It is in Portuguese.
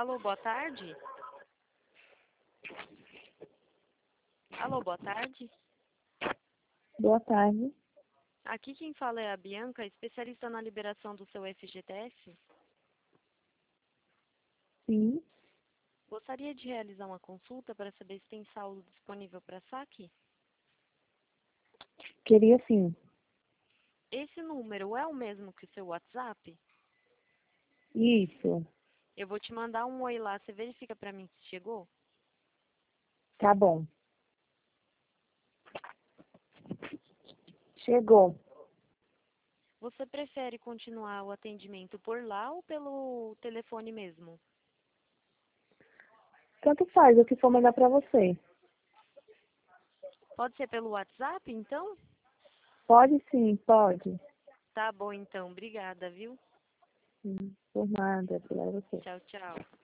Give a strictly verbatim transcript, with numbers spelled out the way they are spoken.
Alô, boa tarde. Alô, boa tarde. Boa tarde. Aqui quem fala é a Bianca, especialista na liberação do seu F G T S. Sim, Gostaria de realizar uma consulta para saber se tem saldo disponível para saque? queria sim. Esse número é o mesmo que o seu WhatsApp? Isso, Eu vou te mandar um oi lá, você verifica para mim se chegou? tá bom. Chegou. Você prefere continuar o atendimento por lá ou pelo telefone mesmo? Tanto faz, o que for melhor para você. Pode ser pelo WhatsApp, então? Pode sim, pode. Tá bom, então. Obrigada, viu? Hum, Por nada, para você. Tchau, tchau.